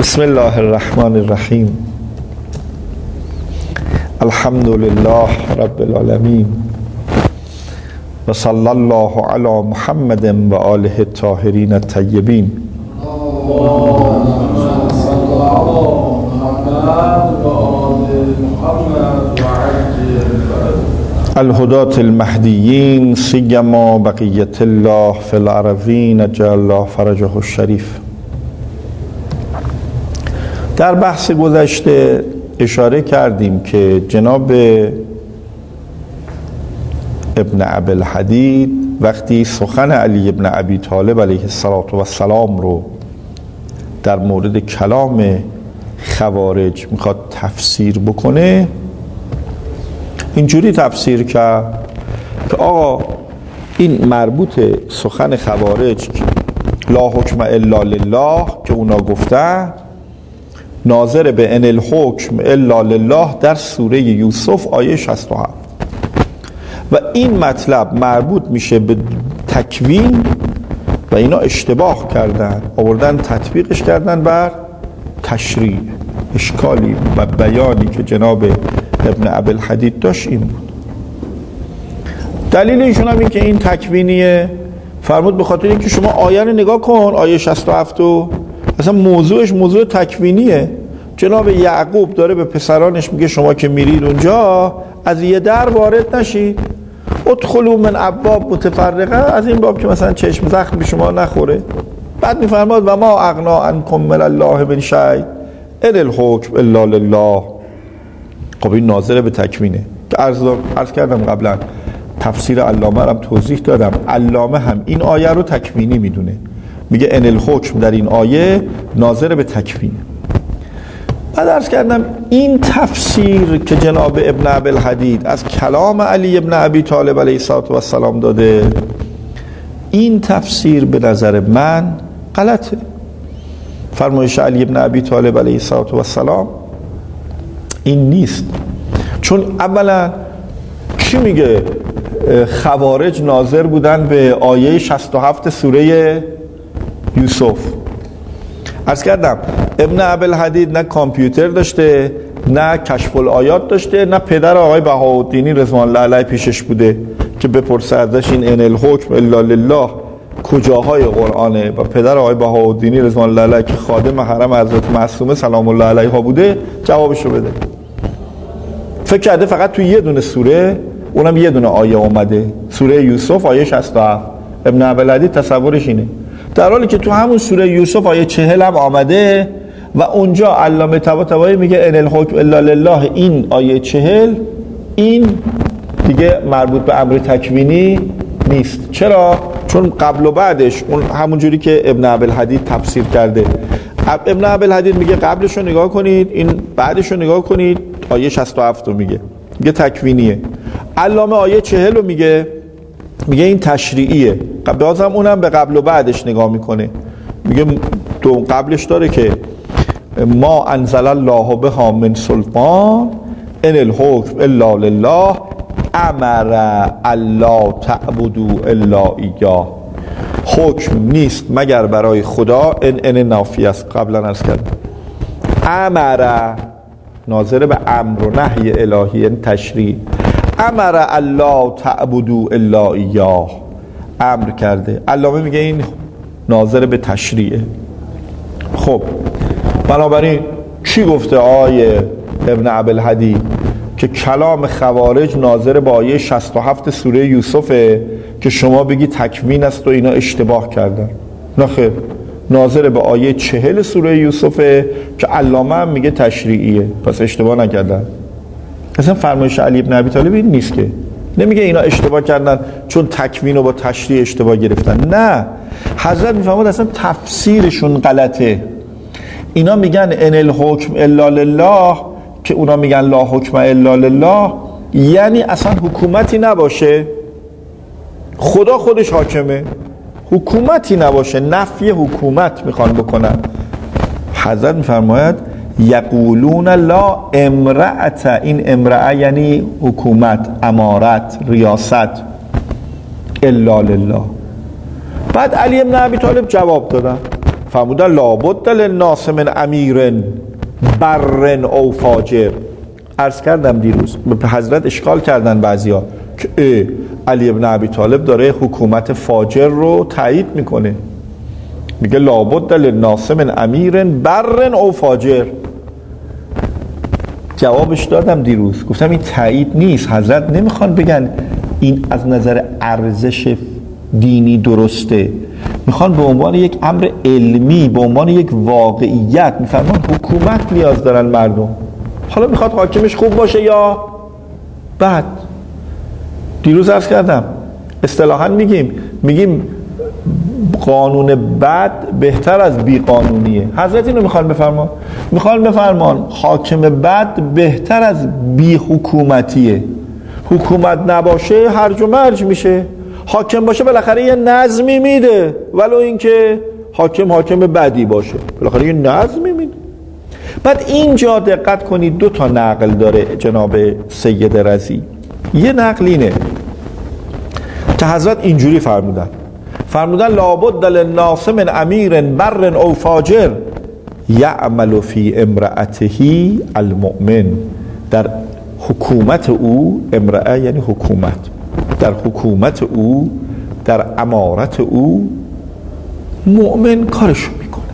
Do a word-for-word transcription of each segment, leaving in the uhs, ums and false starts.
بسم الله الرحمن الرحیم. الحمد لله رب العالمین و صلی الله علی محمد و آله الطاهرین الطیبین. الهداة المهدیین سیما بقیت الله فی الارضین اجل الله فرجه الشریف. در بحث گذشته اشاره کردیم که جناب ابن ابوالحدید وقتی سخن علی ابن ابی طالب علیه السلام رو در مورد کلام خوارج میخواد تفسیر بکنه، اینجوری تفسیر کرد که آقا این مربوط سخن خوارج لا حکم الا لله که اونا گفتن، ناظر به ان الحکم الا لله در سوره یوسف آیه شصت و هفت، و این مطلب مربوط میشه به تکوین و اینا اشتباه کردن، آوردن تطبیقش کردن بر تشریع. اشکالی و بیانی که جناب ابن ابوالحدید داشت این بود. دلیل ایشون هم این که این تکوینیه، فرمود به خاطر اینکه شما آیه رو نگاه کن، آیه شصت و هفت و اصلا موضوعش موضوع تکوینیه. جناب یعقوب داره به پسرانش میگه شما که میرید اونجا از یه در وارد نشید، ادخلوا من ابواب متفرقه، از این باب که مثلا چشم زخم به شما نخوره. بعد میفرماد و ما اغنا عنکم من الله من شیء ان الحکم الا لله. خب این ناظر به تکوینه که عرض, عرض کردم قبلا، تفسیر علامه هم توضیح دادم. علامه هم این آیه رو تکوینی میدونه، میگه ان الحکم در این آیه ناظر به تکوینه. بعد عرض کردم این تفسیر که جناب ابن ابوالحدید از کلام علی ابن ابی طالب علیه السلام داده، این تفسیر به نظر من غلطه. فرمایش علی ابن ابی طالب علیه السلام این نیست. چون اولا چی میگه؟ خوارج ناظر بودن به آیه شصت و هفت سوره یوسف. عرض کردم ابن ابوالحدید نه کامپیوتر داشته، نه کشف الآیات داشته، نه پدر آقای بهاءالدین رضوان الله علیه پیشش بوده که بپرسه ازش این ان الحکم الا لله کجاهای قرآنه، و پدر آقای بهاءالدین رضوان الله علیه که خادم حرم حضرت معصومه سلام الله علیها بوده جوابشو بده. فکر کرده فقط توی یه دونه سوره، اونم یه دونه آیه اومده، سوره یوسف آیه شصت و هفت. ابن ابوالحدید تصورش اینه، در حالی که تو همون سوره یوسف آیه چهل هم آمده و اونجا علامه طباطبایی میگه ان الحکم الا لله. این آیه چهل این دیگه مربوط به امر تکوینی نیست. چرا؟ چون قبل و بعدش اون همون جوری که ابن ابوالحدید تفسیر کرده. ابن ابوالحدید میگه قبلش رو نگاه کنید، این بعدش رو نگاه کنید، آیه شصت و هفت رو میگه میگه تکوینیه. علامه آیه چهل رو میگه میگه این تشریعیه. بازم اونم به قبل و بعدش نگاه میکنه، میگه دو قبلش داره که ما انزل الله بها من سلطان ان الحکم الا لله امر الا تعبدوا الا ایاه. حکم نیست مگر برای خدا، ان ان نافی است. قبلا عرض کردم امر ناظر به امر و نهی الهی، این تشریع. امر الا تعبدوا الا ایاه، امر کرده. علامه میگه این ناظر به تشریعه. خب بنابراین چی گفته آیه ابن ابوالحدید؟ که کلام خوارج ناظر به آیه شصت و هفت سوره یوسفه که شما بگی تکوین است و اینا اشتباه کردن. نه خیر، ناظر به آیه چهل سوره یوسفه که علامه هم میگه تشریعیه، پس اشتباه نکردن. اصلا فرمایش علی ابن ابی طالب این نیست که نمیگه اینا اشتباه کردن چون تکوین رو با تشریع اشتباه گرفتن. نه، حضرت میفهمد اصلا تفسیرشون غلطه. اینا میگن ان الحکم الا لله که اونا میگن لا حکم الا لله، یعنی اصلا حکومتی نباشه، خدا خودش حاکمه، حکومتی نباشه، نفی حکومت میخوان بکنن. حضرت میفرماید یقولون لا امرأت، این امرأه یعنی حکومت، امارت، ریاست، الا لله. بعد علی ابن ابی طالب جواب دادن، فرمودن لابد للناس من امیر بر او فاجر. عرض کردم دیروز به حضرت اشکال کردن بعضیا که علی ابن ابی طالب داره حکومت فاجر رو تایید میکنه، میگه لابد للناس من امیر بر او فاجر. جوابش دادم دیروز، گفتم این تایید نیست. حضرت نمیخوان بگن این از نظر ارزش دینی درسته، میخوان به عنوان یک امر علمی، به عنوان یک واقعیت میفرمان حکومت نیاز دارن مردم. حالا میخواد حاکمش خوب باشه یا بد. دیروز عرض کردم اصطلاحاً میگیم میگیم قانون بد بهتر از بی قانونیه. حضرت اینو میخوان بفرمان، میخوان بفرمان حاکم بد بهتر از بی حکومتیه. حکومت نباشه هرج و مرج میشه، حاکم باشه بالاخره یه نظمی میده، ولو اینکه حاکم حاکم بدی باشه بالاخره یه نظمی میده. بعد اینجا دقت کنید دو تا نقل داره جناب سید رضی. یه نقل اینه که حضرت اینجوری فرمودن، فرمودن لابد للناس من امیر بر او فاجر یعمل فی امرأته المؤمن. در حکومت او، امرأه یعنی حکومت، در حکومت او، در امارت او مؤمن کارشو میکنه.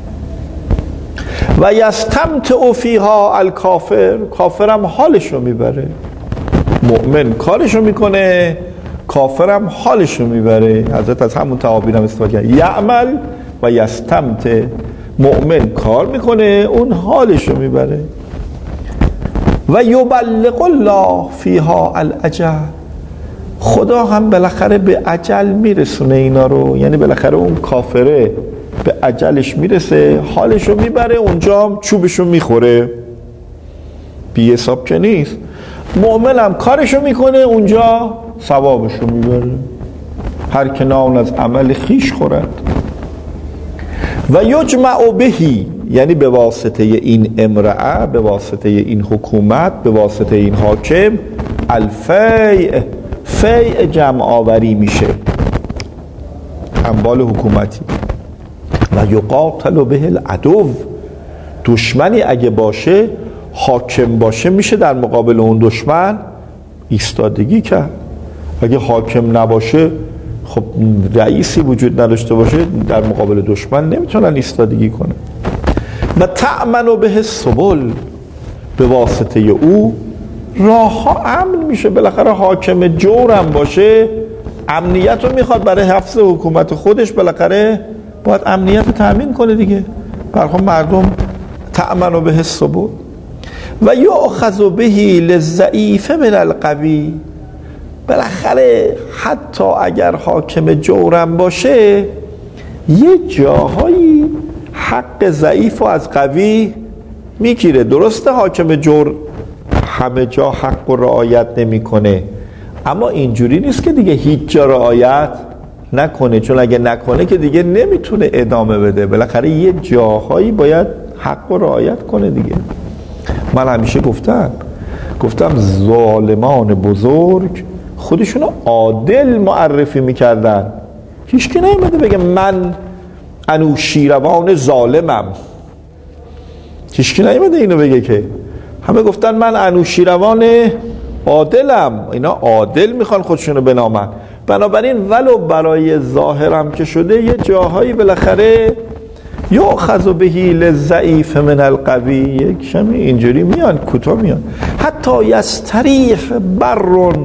و یستمتع فیها الکافر، کافرم حالشو میبره. مؤمن کارشو میکنه، کافرم حالشو میبره. حضرت از همون تعابیر هم استفاده کرد، یعمل و یستمتع. مؤمن کار میکنه، اون حالشو میبره. و یبلغ الله فیها الاجل، خدا هم بالاخره به اجل میرسونه اینا رو، یعنی بالاخره اون کافره به اجلش میرسه، حالشو میبره، اونجا هم چوبشو میخوره، بی حساب که نیست. مؤمن هم کارشو میکنه، اونجا ثوابشو میبره. هر که نان از عمل خیش خورد. و یجمع بهی، یعنی به واسطه این امرأه، به واسطه این حکومت، به واسطه این حاکم الفیع، فیع جمع آوری میشه اموال حکومتی. و یقاتل به العدو، دشمنی اگه باشه، حاکم باشه، میشه در مقابل اون دشمن ایستادگی کرد. اگه حاکم نباشه، خب رئیسی وجود نداشته باشه، در مقابل دشمن نمیتونن ایستادگی کنه. و تأمن به السبل، به واسطه او راه ها امن میشه. بالاخره حاکم جورم باشه، امنیت رو میخواد برای حفظ حکومت خودش، بالاخره باید امنیت رو تأمین کنه دیگه. برخواه مردم تأمن به السبل. و یؤخذ به للضعیف من القوی، بالاخره حتی اگر حاکم جورم باشه، یه جاهایی حق ضعیف و از قوی میگیره. درسته حاکم جور همه جا حق و رعایت نمیکنه، اما اینجوری نیست که دیگه هیچ جا رعایت نکنه، چون اگه نکنه که دیگه نمیتونه ادامه بده. بالاخره یه جاهایی باید حق و رعایت کنه دیگه. من همیشه گفتم گفتم ظالمان بزرگ خودشونو عادل معرفی میکردن. هیچ که نمیده بگه من انوشیروان ظالمم، هیچ که نمیده اینو بگه، که همه گفتن من انوشیروان عادلم. اینا عادل میخوان خودشونو بنامن. بنابراین ولو برای ظاهرم که شده، یه جاهایی بالاخره یؤخذ به للضعیف من القوی، یک شمی اینجوری میان، کوتاه میان. حتی یستریح بر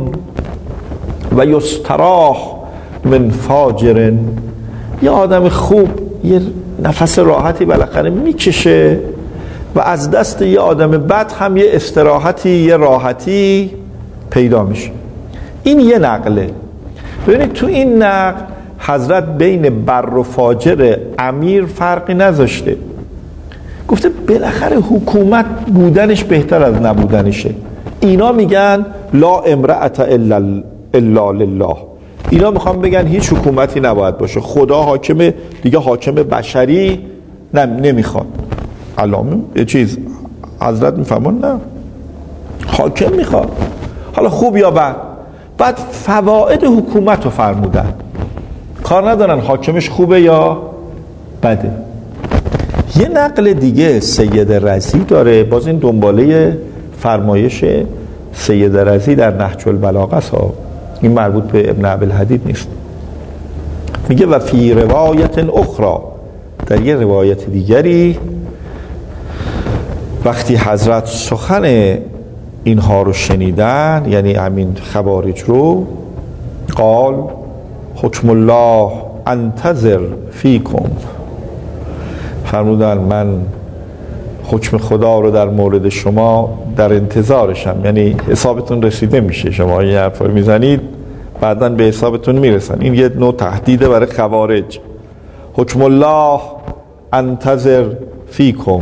و یستراح من فاجر، یه آدم خوب یه نفس راحتی بالاخره میکشه و از دست یه آدم بد هم یه استراحتی، یه راحتی پیدا میشه. این یه نقله. ببینید تو این نقل حضرت بین بر و فاجر امیر فرقی نذاشته، گفته بالاخره حکومت بودنش بهتر از نبودنشه. اینا میگن لا امرأة الا الا لله، اینا میخوان بگن هیچ حکومتی نباید باشه، خدا حاکم دیگه، حاکم بشری نمیخواد. علامه یه چیز حضرت میفرمان نه، حاکم میخواد، حالا خوب یا بد. بعد فواید حکومت رو فرمودن، کار ندارن حاکمش خوبه یا بده. یه نقل دیگه سید رضی داره، باز این دنباله فرمایش سید رضی در نهج البلاغه است، این مربوط به ابن ابی‌الحدید نیست. میگه و فی روایت اخرى، در یه روایت دیگری وقتی حضرت سخن اینها رو شنیدن، یعنی همین خوارج رو، قال حکم الله انتظر فیکم، فرمودن من حکم خدا رو در مورد شما در انتظارشم، یعنی حسابتون رسیده میشه، شما این حرف رو میزنید بعداً به حسابتون میرسن. این یه نوع تهدیده برای خوارج. حکم الله انتظر فیکم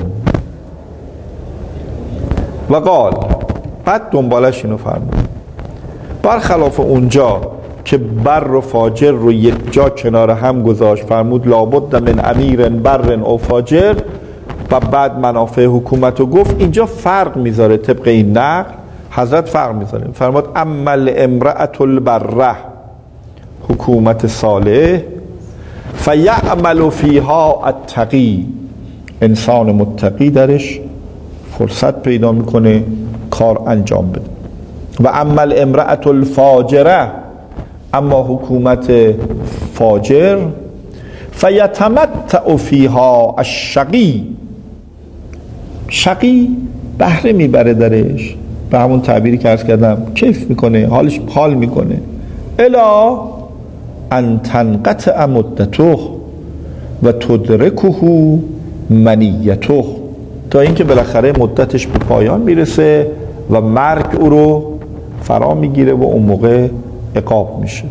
و قال، بعد دنبالش اینو فرمود، برخلاف اونجا که بر و فاجر رو یک جا کنار هم گذاشت، فرمود لابد من امیر بر او فاجر، و بعد منافع حکومت رو گفت، اینجا فرق میذاره طبق این نقل. حضرت فرق میذاره، فرمود اما امرأة البره، حکومت صالح، فیعمل فیها التقی، انسان متقی درش فرصت پیدا میکنه کار انجام بده. و اما امرأة الفاجره، اما حکومت فاجر، فیتمتع فیها الشقی، شقی بهره میبره درش، به همون تعبیری که عرض کردم کیف میکنه، حالش حال میکنه، الا ان تنقطع مدته و تدرکه منیته، تا اینکه بالاخره مدتش به پایان میرسه و مرگ او رو فرا میگیره و اون موقع عقاب میشه.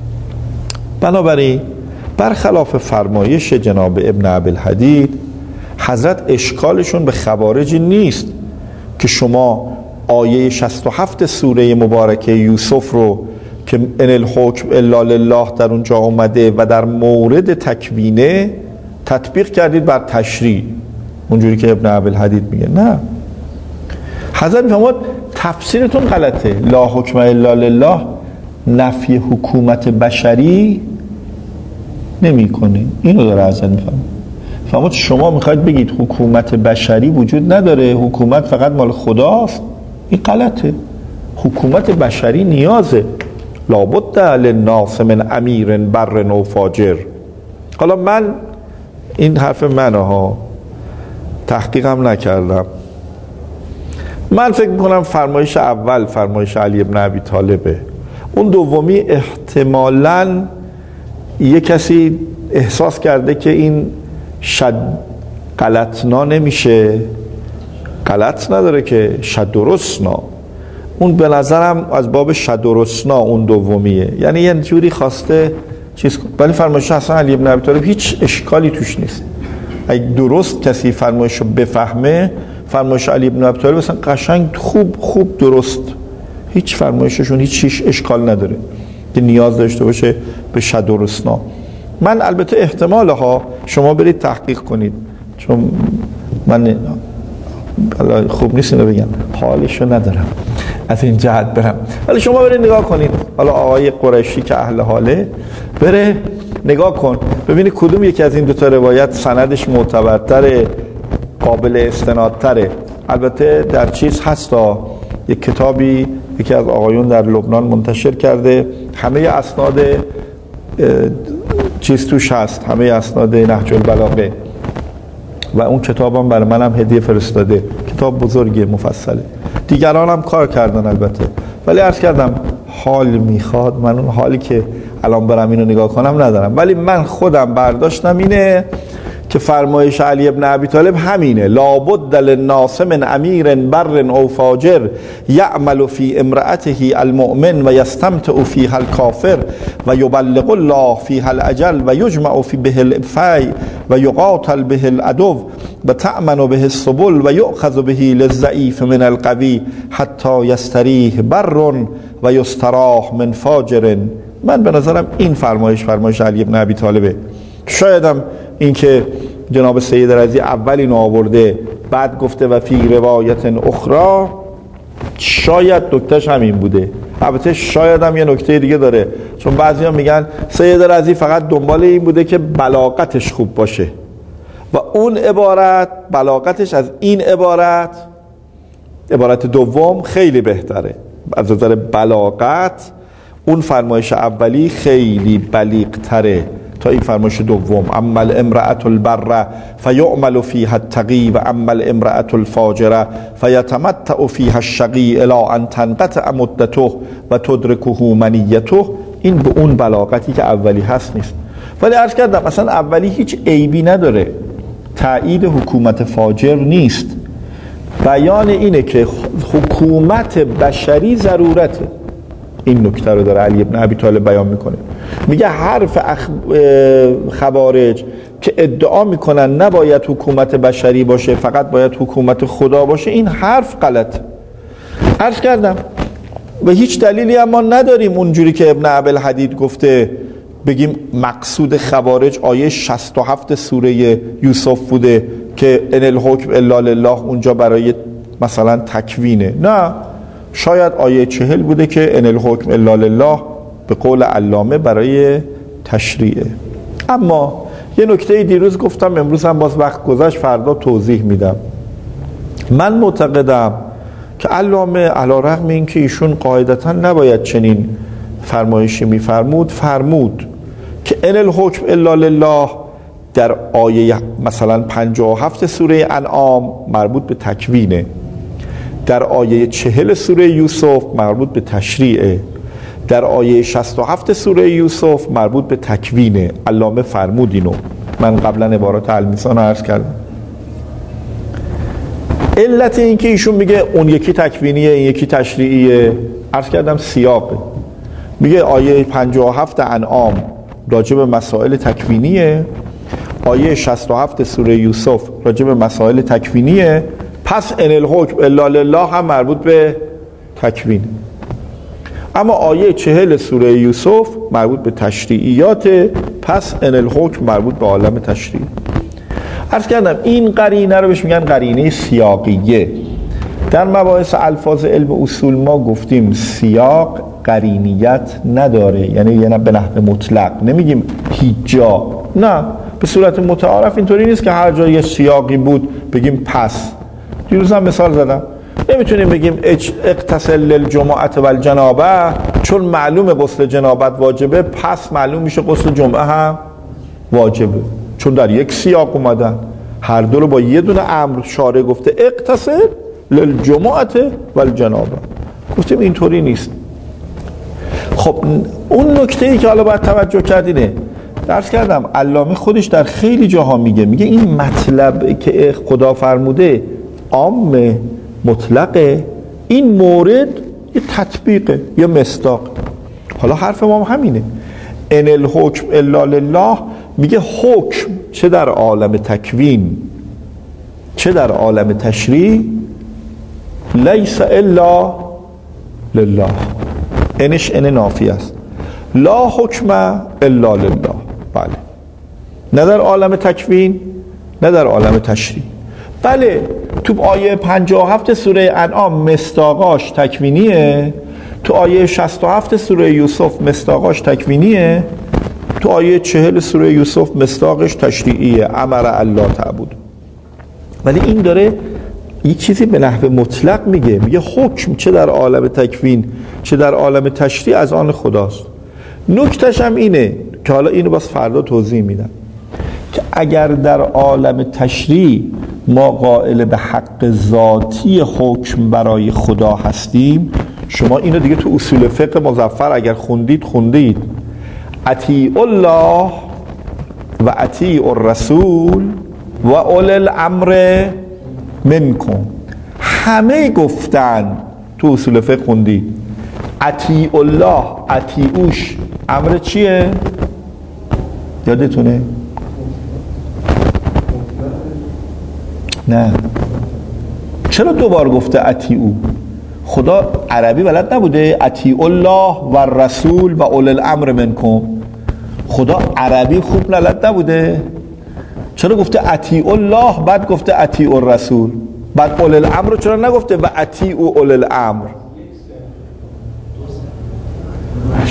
بنابراین برخلاف فرمایش جناب ابن ابی‌الحدید، حضرت اشکالشون به خوارج نیست که شما آیه شصت و هفت سوره مبارکه یوسف رو که ان الحکم الا لله در اونجا اومده و در مورد تکوینه تطبیق کردید بر تشریع، اونجوری که ابن ابی‌الحدید میگه. نه، حضرت میفرماد تفسیرتون غلطه، لا حکم الا لله نفی حکومت بشری نمیکنه، اینو داره حضرت میفرماد. فرمود شما میخواید بگید حکومت بشری وجود نداره، حکومت فقط مال خداست، این غلطه. حکومت بشری نیازه، لابد للناس من امیر بر او فاجر. حالا من این حرف منه ها، تحقیقم نکردم، من فکر میکنم فرمایش اول فرمایش علی ابن ابی طالبه، اون دومی احتمالاً یه کسی احساس کرده که این شد غلطنا نمیشه، غلط نداره که شد درستنا، اون به نظرم از باب شد درستنا اون دومیه، یعنی یه جوری خواسته چیز کن. ولی فرمایش اصلا علی ابن ابی طالب هیچ اشکالی توش نیست، اگه درست کسی فرمایشو بفهمه، فرمایش علی ابن ابی طالب مثلا قشنگ خوب خوب درست، هیچ فرمایششون هیچ چیش اشکال نداره که نیاز داشته باشه به شد درستنا. من البته احتمال ها شما برید تحقیق کنید، چون من خوب نیست اینو بگم، حالشو ندارم از این جهت برم، ولی شما برید نگاه کنید، حالا آقای قریشی که اهل حاله بره نگاه کن ببینید کدوم یکی از این دوتا روایت سندش معتبرتره، قابل استنادتره. البته در چیز هستا، یک کتابی یکی از آقایون در لبنان منتشر کرده، همه اسناد چیز توش هست، همه اسناد نهج البلاغه، و اون کتابم برای منم هدیه فرستاده، کتاب بزرگی مفصله، دیگران هم کار کردن البته، ولی عرض کردم حال میخواد، من اون حالی که الان برم اینو نگاه کنم ندارم، ولی من خودم برداشتم اینه که فرمایش علی ابن ابی طالب همینه، لابد للناس من امیر بر او فاجر یعمل فی امرأته المؤمن و یستمتع فیها الکافر و یبلغ الله فیها الاجل و یجمع فی به الفی و یقاتل به العدو و تأمن به السبل و یؤخذ به للضعیف من القوی حتی یستریح بر و یستراح من فاجر. من به نظرم این فرمایش فرمایش علی ابن ابی طالبه. شایدم این که جناب سید رضی اول اینو آورده بعد گفته و فی روایت اخرى، شاید نکتهش همین بوده. البته شاید هم یه نکته دیگه داره، چون بعضی ها میگن سید رضی فقط دنبال این بوده که بلاغتش خوب باشه، و اون عبارت بلاغتش از این عبارت، عبارت دوم، خیلی بهتره از نظر بلاغت. اون فرمایش اولی خیلی بلیغ تره تا این فرمایش دوم. اما الامرأة البره فیعمل فیها التقی و اما الامرأة الفاجره فیتمتع فیها الشقی الی ان تنقطع مدته و تدرکه منیته. این به اون بلاغتی که اولی هست نیست. ولی عرض کردم مثلا اولی هیچ عیبی نداره، تایید حکومت فاجر نیست، بیان اینه که حکومت بشری ضرورته. این نکته رو داره علی ابن ابی طالب بیان میکنه، میگه حرف اخ... خوارج که ادعا میکنن نباید حکومت بشری باشه فقط باید حکومت خدا باشه، این حرف غلط. عرض کردم و هیچ دلیلی هم ما نداریم اونجوری که ابن ابوالحدید گفته بگیم مقصود خوارج آیه شصت و هفت سوره یوسف بوده که ان الحکم الا لله، اونجا برای مثلا تکوینه. نه، شاید آیه چهل بوده که ان الحکم الا لله به قول علامه برای تشریعه. اما یه نکته دیروز گفتم، امروز هم باز وقت گذشت، فردا توضیح میدم. من معتقدم که علامه علی رغم این که ایشون قاعدتا نباید چنین فرمایشی میفرمود، فرمود که ان الحکم الا لله در آیه مثلا پنجاه و هفت سوره انعام مربوط به تکوینه، در آیه چهل سوره یوسف مربوط به تشریعه، در آیه شصت و هفت سوره یوسف مربوط به تکوینه. علامه فرمود اینو، من قبلا عبارات المیسان رو عرض کردم. علت این که ایشون میگه اون یکی تکوینیه این یکی تشریعیه، عرض کردم سیاقه. میگه آیه پنجاه و هفت انعام راجع به مسائل تکوینیه، آیه شصت و هفت سوره یوسف راجع به مسائل تکوینیه، پس ان الحکم الا لله هم مربوط به تکوین. اما آیه چهل سوره یوسف مربوط به تشریعیات، پس ان الحکم مربوط به عالم تشریع. عرض کردم این قرینه رو بهش میگن قرینه سیاقیه. در مباحث الفاظ علم اصول ما گفتیم سیاق قرینیت نداره، یعنی یعنی به نحو مطلق نمیگیم هیچ جا، نه، به صورت متعارف اینطوری نیست که هر جا یه سیاقی بود بگیم پس. دیروز هم مثال زدم، نمیتونیم بگیم اغتسل للجمعه و الجنابه چون معلومه غسل جنابت واجبه پس معلوم میشه غسل جمعه هم واجبه، چون در یک سیاق اومدن، هر دو رو با یه دونه امر شارع گفته اغتسل للجمعه و الجنابه. گفتیم اینطوری نیست. خب اون نکته ای که حالا باید توجه کردینه، درس کردم علامه خودش در خیلی جاها میگه میگه این مطلب که خدا فرموده عام مطلقه، این مورد یه تطبیقه یا مصداق. حالا حرف ما هم همینه، ان الحکم الا لله، میگه حکم چه در عالم تکوین چه در عالم تشریع لیس الا لله، انش ان نافی است، لا حکم الا لله. بله، نه در عالم تکوین نه در عالم تشریع. بله، تو آیه پنجاه و هفت سوره انعام مصداقاش تکوینیه، تو آیه شصت و هفت سوره یوسف مصداقاش تکوینیه، تو آیه چهل سوره یوسف مصداقش تشریعیه، امر الله تعبد. ولی این داره یک چیزی به نحو مطلق میگه، میگه حکم چه در عالم تکوین چه در عالم تشریع از آن خداست. نکتهش هم اینه که حالا اینو باز فردا توضیح میدم که اگر در عالم تشریع ما قائل به حق ذاتی حکم برای خدا هستیم، شما اینو دیگه تو اصول فقه مظفر اگر خوندید خوندید، اطیعوا الله و اطیعوا الرسول و اولی الامر منکم، همه گفتن تو اصول فقه خوندید اطیعوا الله، اطیعوش امر چیه؟ یادتونه؟ نه، چرا دوبار گفته اطیعو؟ خدا عربی بلد نبوده؟ اطیعوا الله و رسول و اولی الامر منکم، خدا عربی خوب بلد نبوده؟ چرا گفته اطیعوا الله بعد گفته اطیعوا الرسول، بعد اولی الامر چرا نگفته و اطیعوا اولی الامر؟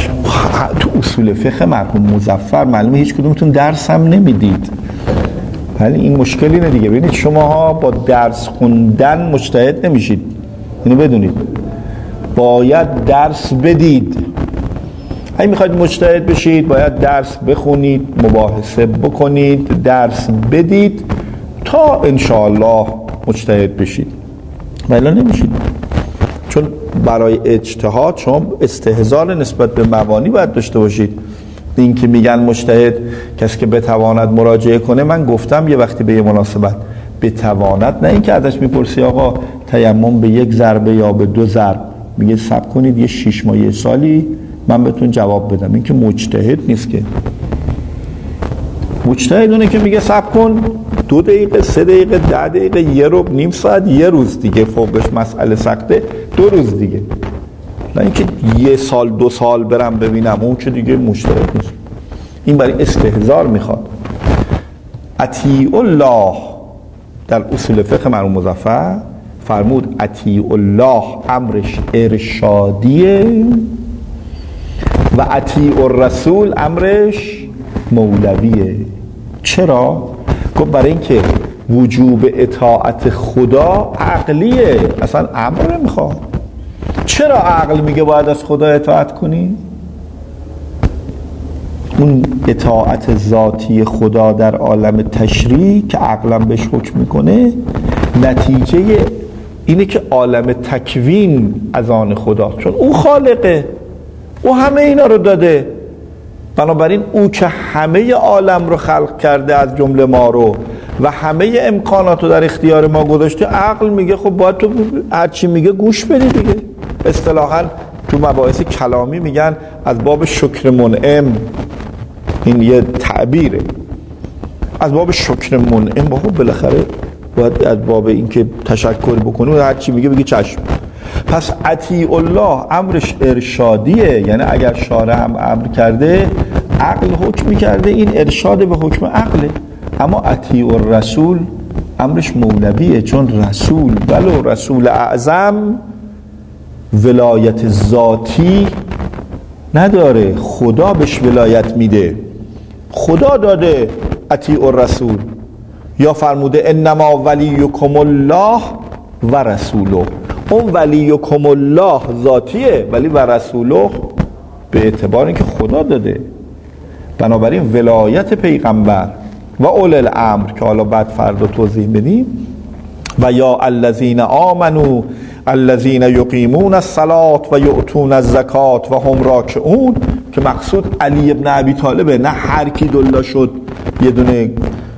تو اصول فقه مرحوم مظفر معلومه هیچ کدومتون درس هم نمیدید، ولی این مشکل اینه دیگه. ببینید شماها با درس خوندن مجتهد نمیشید، اینو بدونید. باید درس بدید. اگه میخواید مجتهد بشید باید درس بخونید، مباحثه بکنید، درس بدید تا انشاءالله مجتهد بشید. ولی نمیشید، چون برای اجتهاد شما استحضار نسبت به مبانی باید داشته باشید. این که میگن مجتهد کسی که بتواند مراجعه کنه، من گفتم یه وقتی به یه مناسبت بتواند، نه این که ازش میپرسی آقا تیمم به یک ضربه یا به دو ضرب، میگه صبر کنید یه شیش ماه یه سالی من بهتون جواب بدم. این که مجتهد نیست. که مجتهد اونه که میگه صبر کن دو دقیقه، سه دقیقه، ده دقیقه، یه ربع، نیم ساعت، یه روز دیگه، فوقش مسئله سخته دو روز دیگه. نه اینکه یه سال دو سال برم ببینم، اون که دیگه مجتهد نیست. این برای استحضار میخواد. اطیع الله در اصول فقه مرحوم مظفر فرمود اطیع الله امرش ارشادیه و اطیع الرسول امرش مولویه. چرا؟ گفت برای اینکه وجوب اطاعت خدا عقلیه، اصلا امر نمیخواد. چرا عقل میگه باید از خدا اطاعت کنی؟ اون اطاعت ذاتی خدا در عالم تشریع که عقلم بهش حکم میکنه، نتیجه اینه که عالم تکوین از آن خدا، چون او خالقه، او همه اینا رو داده. بنابراین او که همه عالم رو خلق کرده از جمله ما رو و همه امکانات رو در اختیار ما گذاشته، عقل میگه خب باید تو هرچی میگه گوش بدی دیگه. اصطلاحاً تو مباحث کلامی میگن از باب شکر منعم، این یه تعبیره، از باب شکر منعم. با خب بالاخره باید از باب این که تشکر بکنی و هرچی میگه بگی چشم. پس اطیع الله امرش ارشادیه، یعنی اگر شارع هم امر کرده عقل حکم کرده، این ارشاد به حکم عقله. اما اطیع الرسول امرش مولویه، چون رسول ولو رسول اعظم ولایت ذاتی نداره، خدا بهش ولایت میده، خدا داده اطیع الرسول. یا فرموده انما ولیکم الله و رسوله. اون ولیکم الله ذاتیه، ولی و رسوله به اعتبار اینکه خدا داده. بنابراین ولایت پیغمبر و اول الامر که حالا بعد فردا توضیح بدیم، و یا الذین آمنو الذین یقیمون الصلاة و یؤتون الزکات و هم راکعون، که مقصود علی ابن ابی طالبه، نه هر کی دلا شد یه دونه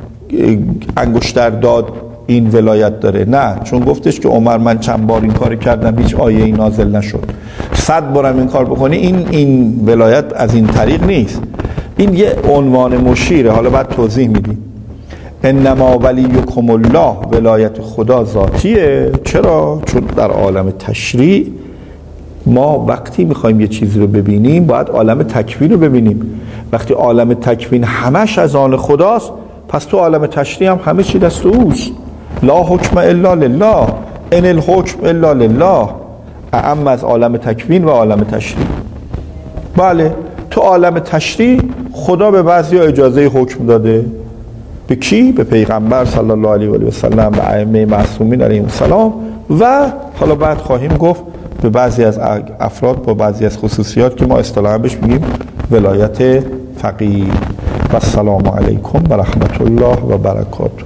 انگشتر داد این ولایت داره، نه، چون گفتش که عمر من چند بار این کار کردم هیچ آیه ای نازل نشد، صد بارم این کار بکنی، این این ولایت از این طریق نیست. این یه عنوان مشیره، حالا بعد توضیح میدیم. انما ولیکم الله، ولایت خدا ذاتیه. چرا؟ چون در عالم تشریع ما وقتی میخوایم یه چیزی رو ببینیم باید عالم تکوین رو ببینیم. وقتی عالم تکوین همش از آن خداست، پس تو عالم تشریع هم همه چی دست اوست. لا حکم الا لله، ان الحکم الا لله. اعم از عالم تکوین و عالم تشریع. بله، تو عالم تشریع خدا به بعضیا اجازه حکم داده. به کی؟ به پیغمبر صلی الله علیه و آله و سلم و ائمه معصومین علیهم السلام، و حالا بعد خواهیم گفت به بعضی از افراد با بعضی از خصوصیات که ما اصطلاحاً بهش میگیم ولایت فقیه. و السلام علیکم و رحمت الله و برکاته.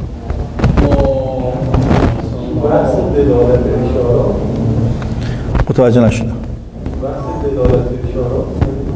بحث دلالت اشارات متوجه نشدم. بحث دلالت اشارات